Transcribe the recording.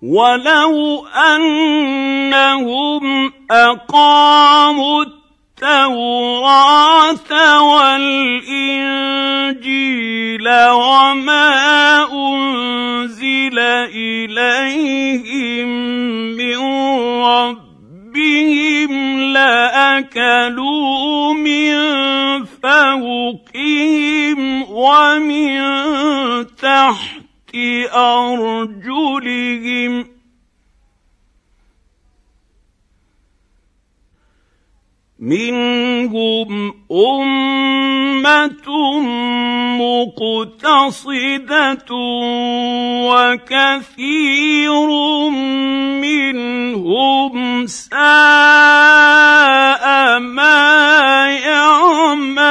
ولو أنهم أقاموا التوراة والإنجيل وما أنزل إليهم من ربهم لأكلوا من فوقهم ومن تحت أرجلهم منهم أمة مقتصدة وكثير منهم ساء ما يعملون.